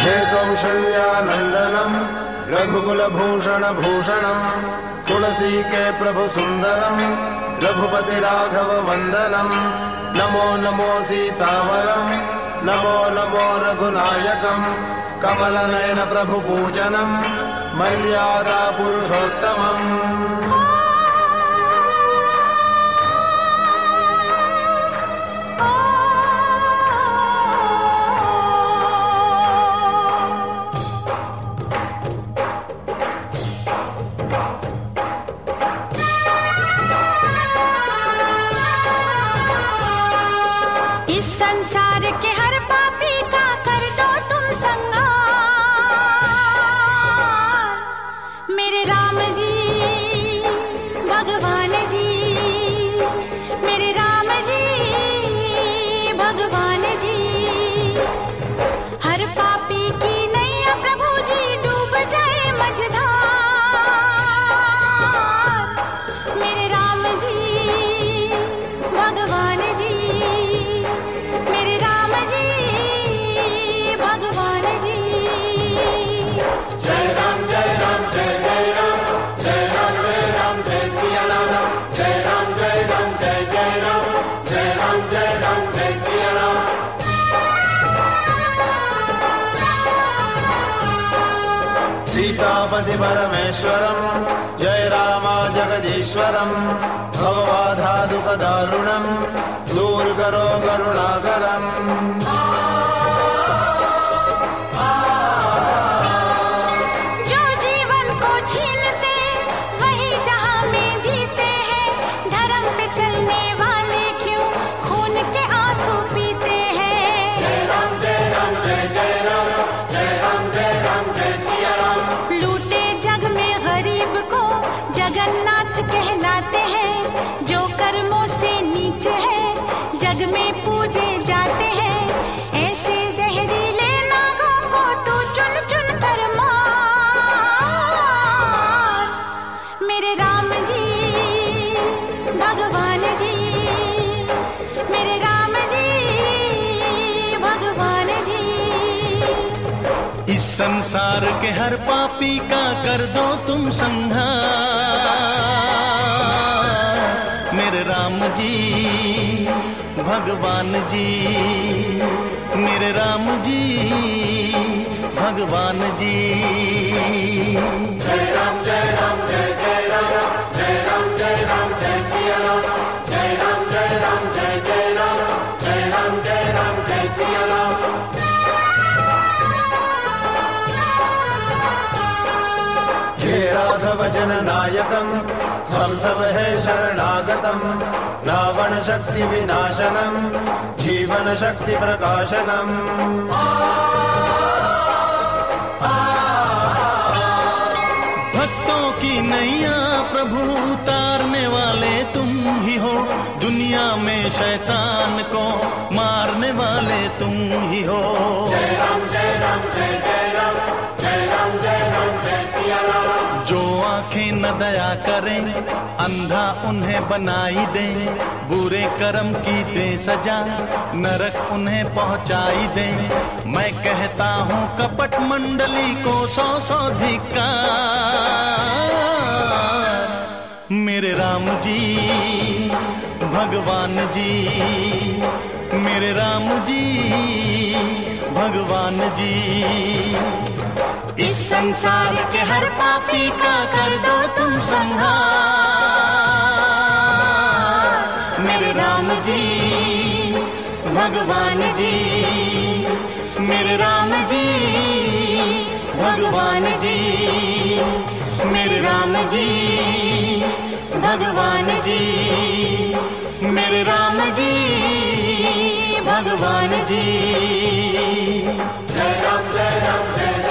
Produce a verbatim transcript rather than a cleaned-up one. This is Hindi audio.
हे कौशल्यानन्दनं रघुकुलभूषणभूषणं तुलसी के प्रभु सुंदरम रघुपति राघव वंदनम नमो नमो सीतावरम नमो नमो रघुनायकम कमलनयन प्रभु पूजनम मर्यादा पुरुषोत्तमम। इस संसार के हर पापी का कर दो तुम संहार। मेरे राम जी भगवान जी, मेरे राम जी भगवान जी, हर पापी की नैया प्रभु जी डूब जाए मझधार। मेरे राम जी भगवान जी, सीतापति परमेश्वरम जय रामा जगदीश्वरम भवबाधा दुख दारुणम दूर करो करुणाकरम। जो जीवन को छीनते वही जहां में जीते हैं, धर्म पे चलने वाले क्यों खून के आंसू पीते हैं। जय राम जय राम जय जय राम जय राम जय राम जय सिया राम। लूटे जग में गरीब को जगन्नाथ कहलाते हैं, जो कर्मों से नीचे है जग में पूजे जाते हैं। ऐसे जहरीले नागों को तू चुन चुन कर मार। मेरे राम जी भगवान जी, मेरे राम जी भगवान जी। इस संसार के हर पापी का कर दो तुम संहार। मेरे राम जी भगवान जी, मेरे राम जी भगवान जी। जय राम जय राम जय जय राम जय राम जय राम जय सिया राम जय राम जय राम जय जय राम जय राम जय राम जय सिया राम। हे राघव जन नायकम हम सब है शरणागतम रावण शक्ति विनाशनम जीवन शक्ति प्रकाशनम। भक्तों की नैया प्रभु उतारने वाले तुम ही हो, दुनिया में शैतान को मारने वाले तुम ही हो। जय राम जय राम जय जय राम जय राम जय राम जय सिया राम। जो आंखें न दया करें अंधा उन्हें बनाई दे, बुरे कर्म की दे सजा नरक उन्हें पहुंचाई दे। मैं कहता हूँ कपट मंडली को सौ सौ धिक्कार। मेरे राम जी भगवान जी, मेरे राम जी भगवान जी। इस संसार के हर पापी का कर दो तुम संहार। मेरे राम जी भगवान जी, मेरे राम जी भगवान जी, मेरे राम जी भगवान जी, मेरे राम जी भगवान जी। जय राम जय राम जय